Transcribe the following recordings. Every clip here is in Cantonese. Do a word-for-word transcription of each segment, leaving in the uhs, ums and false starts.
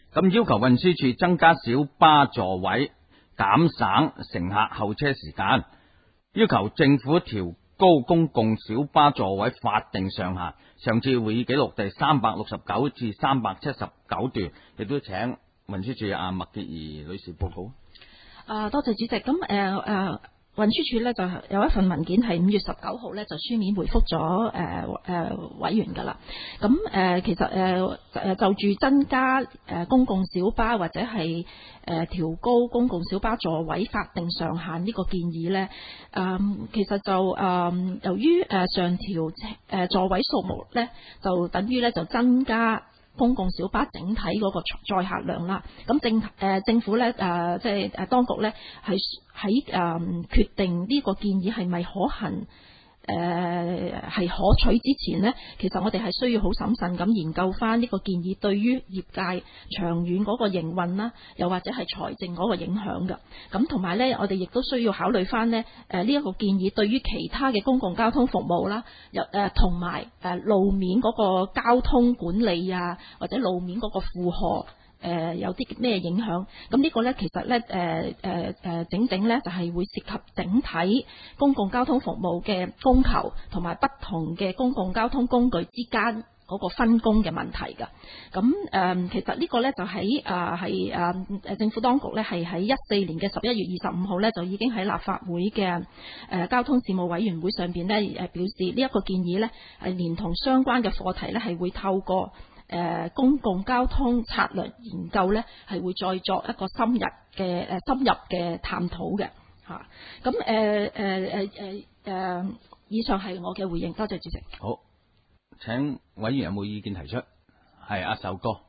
咁要求運輸署增加小巴座位，減省乘客候車時間，要求政府調高公共小巴座位法定上限。上次會議記錄第三百六十九至三百七十九段，亦都請運輸署阿麥潔儀女士報告。 啊，多謝主席。咁誒誒，運輸署呢就有一份文件係五月十九號呢就書面回覆咗誒誒委員㗎啦。咁誒、呃、其實誒誒、呃、就住增加誒公共小巴或者係誒調高公共小巴座位法定上限呢個建議呢，誒、呃、其實就誒、呃、由於誒上調誒座位數目呢，就等於呢就增加公共小巴整體嗰個載客量啦。咁政誒、呃、政府咧誒即係誒當局咧係喺誒決定呢個建議係咪可行誒係可取之前呢，其實我哋係需要好審慎咁研究翻呢個建議對於業界長遠嗰個營運啦，又或者係財政嗰個影響嘅。咁同埋呢，我哋亦都需要考慮翻呢誒呢一個建議對於其他嘅公共交通服務啦，又誒同埋誒路面嗰個交通管理啊，或者路面嗰個負荷。誒、呃、有啲咩影響？咁呢個呢，其實呢，誒誒誒整整呢，就係、是、會涉及整體公共交通服務嘅供求同埋不同嘅公共交通工具之間嗰個分工嘅問題㗎。咁誒、呃、其實呢個呢，就喺誒係誒誒政府當局呢，係喺一四年嘅十一月二十五號呢，就已經喺立法會嘅誒、呃、交通事務委員會上邊呢，誒表示呢一個建議呢，係連同相關嘅課題呢，係會透過誒、呃、公共交通策略研究呢，係會再作一個深入嘅誒深入嘅探討嘅嚇。咁誒誒誒誒誒，以上係我嘅回應，多謝主席。 好，請委員有冇意見提出？係阿壽哥。誒、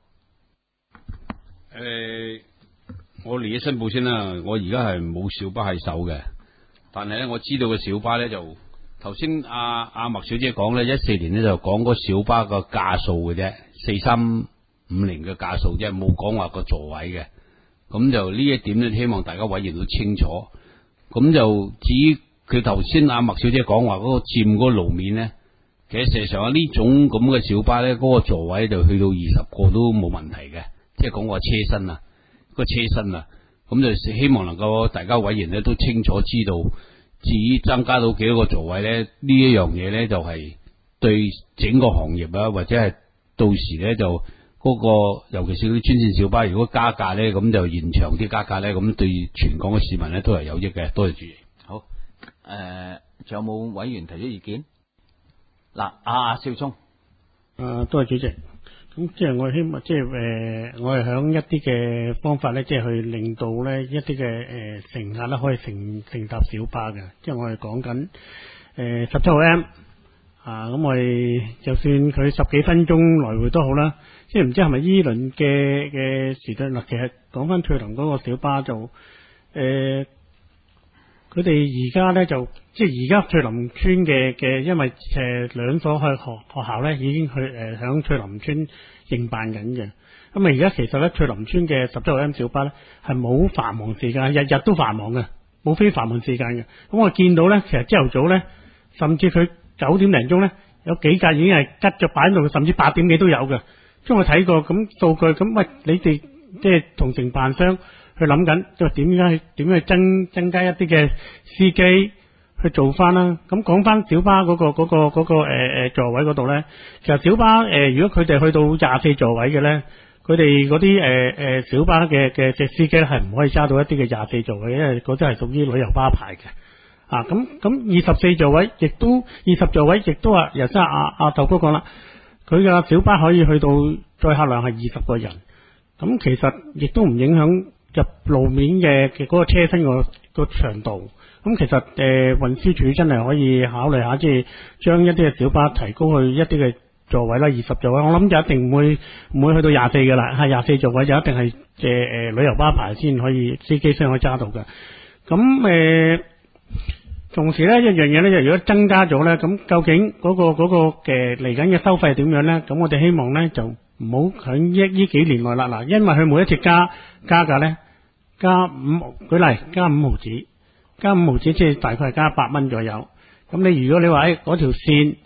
呃，我嚟咗申報先啦。我而家係冇小巴係手嘅，但係咧我知道嘅小巴咧就頭先阿阿麥小姐講咧，一四年咧就講嗰小巴個架數嘅啫。四三五零嘅架數啫，冇講話個座位嘅。咁就呢一點咧，希望大家委員都清楚。咁就至於佢頭先阿麥小姐講話嗰個佔嗰個路面咧，其實事實上呢種咁嘅小巴咧，嗰、嗰個座位就去到二十個都冇問題嘅，即係講個車身啊，個車身啊。咁就希望能夠大家委員咧都清楚知道，至於增加到幾多個座位咧，呢一樣嘢咧就係對整個行業啊，或者係。到時咧就嗰、那個，尤其是啲專線小巴，如果加價咧，咁就延長啲加價咧，咁對全港嘅市民咧都係有益嘅。多謝主席。 好，誒、呃，仲有冇委員提出意見？嗱，阿少聰。 啊，多謝主席。咁即係我希望，即係誒、呃，我係響一啲嘅方法咧，即係去令到咧一啲嘅誒乘客咧可以乘乘搭小巴嘅。即係我係講緊誒十七號 M。啊，咁我哋就算佢十幾分鐘來回都好啦，即係唔知係咪依輪嘅嘅時段嗱。其實講翻翠林嗰個小巴就，誒、呃，佢哋而家咧就即係而家翠林村嘅嘅，因為誒兩所去學學校咧已經去誒響、呃、翠林村營辦緊嘅。咁啊，而家其實咧翠林村嘅十七號 M 小巴咧係冇繁忙時間，日日都繁忙嘅，冇非繁忙時間嘅。咁我見到咧，其實朝頭早咧，甚至佢。九點零鐘咧，有幾架已經係吉咗擺喺度，甚至八點幾都有嘅。即係我睇過咁數據，咁喂，你哋即係同承辦商去諗緊，即係點樣去點樣去增增加一啲嘅司機去做翻啦。咁講翻小巴嗰、嗰個嗰、嗰個嗰、嗰個誒誒、呃、座位嗰度咧，其實小巴誒、呃，如果佢哋去到廿四座位嘅咧，佢哋嗰啲誒誒小巴嘅嘅嘅司機咧係唔可以揸到一啲嘅廿四座位，因為嗰啲係屬於旅遊巴牌嘅。啊，咁咁二十四座位，亦都二十座位，亦都話，頭先阿阿豆哥講啦，佢嘅小巴可以去到載客量係二十個人，咁其實亦都唔影響入路面嘅嘅嗰個車身個個長度。咁其實誒運輸署真係可以考慮下，即係將一啲嘅小巴提高去一啲嘅座位啦，二十座位，我諗就一定唔會唔會去到廿四嘅啦，係廿四座位就一定係誒誒旅遊巴牌先可以司機先可以揸到嘅。咁誒。呃同時咧，一樣嘢咧，就如果增加咗咧，咁究竟嗰、嗰個嗰、嗰個嘅嚟緊嘅收費點樣咧？咁我哋希望咧就唔好響呢呢幾年內啦，嗱，因為佢每一次加加價咧，加五，舉例加五毫子，加五毫子即係大概係加八蚊左右。咁你如果你話誒嗰條線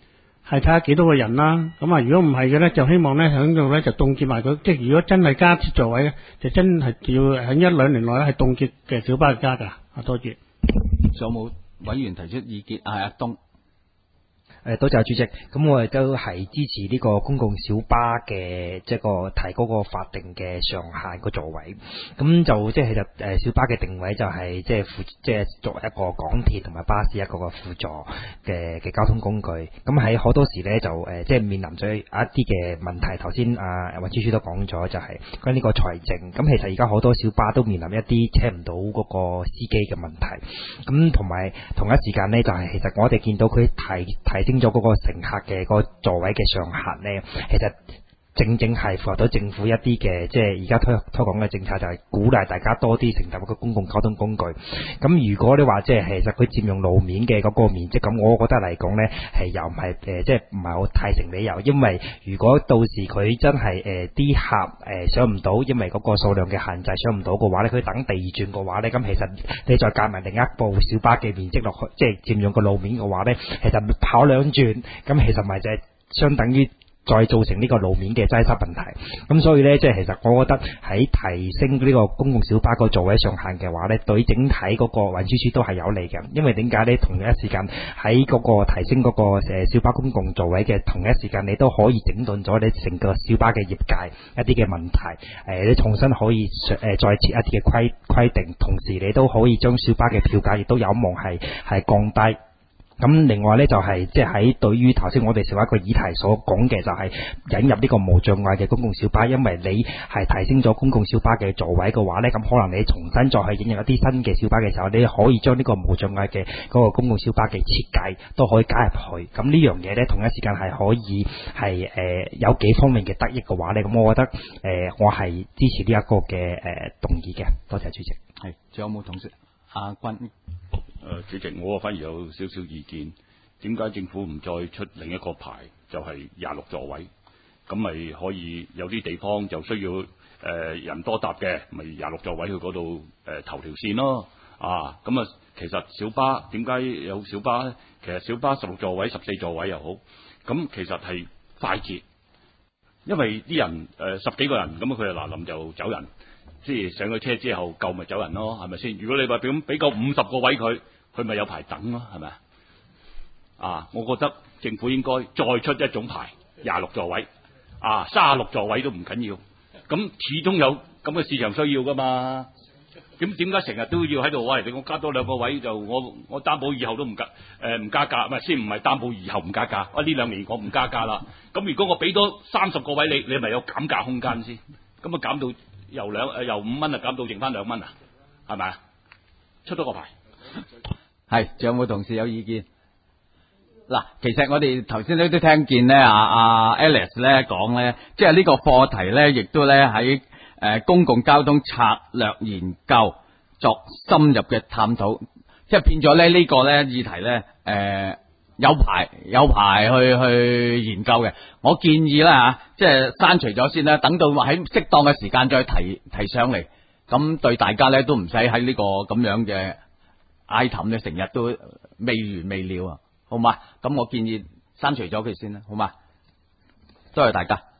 係睇下幾多個人啦。咁啊，如果唔係嘅咧，就希望咧喺度咧就凍結埋佢。即係如果真係加設座位咧，就真係要喺一兩年內咧係凍結嘅小巴嘅加價。啊，多謝。 仲有冇委員提出意見？係阿東。 誒，多謝主席。咁我哋都係支持呢個公共小巴嘅即係個提高個法定嘅上限個座位。咁就即係其實誒小巴嘅定位就係即係輔即係作為一個港鐵同埋巴士一個個輔助嘅嘅交通工具。咁喺好多時咧就誒即係面臨咗一啲嘅問題。頭先阿運輸署都講咗，就係關於呢個財政。咁其實而家好多小巴都面臨一啲請唔到嗰個司機嘅問題。咁同埋同一時間咧，就係其實我哋見到佢提提升咗嗰個乘客嘅嗰個座位嘅上限呢，其實正正係符合到政府一啲嘅即係而家推推廣嘅政策，就係鼓勵大家多啲乘搭嗰個公共交通工具。咁如果你話即係其實佢佔用路面嘅嗰個面積，咁我覺得嚟講呢，係又唔係誒即係唔係好太成理由，因為如果到時佢真係誒啲客誒上唔到，因為嗰個數量嘅限制上唔到嘅話呢，佢等第二轉嘅話呢，咁其實你再加埋另一部小巴嘅面積落去，即係佔用個路面嘅話呢，其實跑兩轉，咁其實咪就係相等於再造成呢個路面嘅擠塞問題。咁所以呢，即係其實我覺得喺提升呢個公共小巴個座位上限嘅話呢，對整體嗰個運輸署都係有利嘅。因為點解呢？同一時間喺嗰個提升嗰個誒小巴公共座位嘅同一時間，你都可以整頓咗你成個小巴嘅業界一啲嘅問題。誒，你重新可以誒再設一啲嘅規規定，同時你都可以將小巴嘅票價亦都有望係係降低。咁另外咧就係即係喺對於頭先我哋上一個議題所講嘅，就係引入呢個無障礙嘅公共小巴。因為你係提升咗公共小巴嘅座位嘅話咧，咁可能你重新再去引入一啲新嘅小巴嘅時候，你可以將呢個無障礙嘅嗰個公共小巴嘅設計都可以加入去。咁呢樣嘢咧，同一時間係可以係誒、呃、有幾方面嘅得益嘅話咧，咁我覺得誒、呃、我係支持呢一個嘅誒、呃、動議嘅。多謝主席。 係，仲有冇同事？阿君。 誒、呃，主席，我反而有少少意見。點解政府唔再出另一個牌，就係廿六座位？咁咪可以有啲地方就需要誒、呃、人多搭嘅，咪廿六座位去嗰度誒頭條線咯。啊，咁啊，其實小巴點解有小巴咧？其實小巴十六座位、十四座位又好，咁其實係快捷，因為啲人誒、呃、十幾個人，咁佢就嗱臨就走人。即係上咗車之後夠咪走人咯，係咪先？如果你話俾咁俾夠五十個位佢，佢咪有排等咯，係咪啊？啊，我覺得政府應該再出一種牌，廿六座位，啊，三十六座位都唔緊要。咁始終有咁嘅市場需要噶嘛？咁點解成日都要喺度喂？你我加多兩個位就我我擔保以後都唔加誒唔加價，唔係先唔係擔保以後唔加價。啊呢兩年我唔加價啦。咁如果我俾多三十個位你，你咪有減價空間先。咁啊減到。由兩誒由五蚊啊減到剩翻兩蚊啊，係咪啊？出多個牌， 係，仲有冇同事有意見？嗱，其實我哋頭先咧都聽見咧，阿阿 Alice 咧講咧，即係呢個課題咧，亦都咧喺誒公共交通策略研究作深入嘅探討，即係變咗咧呢個咧議題咧誒。呃有排有排去去研究嘅，我建議啦吓，即係刪除咗先啦，等到喺適當嘅時間再提提上嚟，咁對大家咧都唔使喺呢個咁樣嘅 item 咧，成日都未完未了啊，好嘛？咁我建議刪除咗佢先啦，好嘛？多謝大家。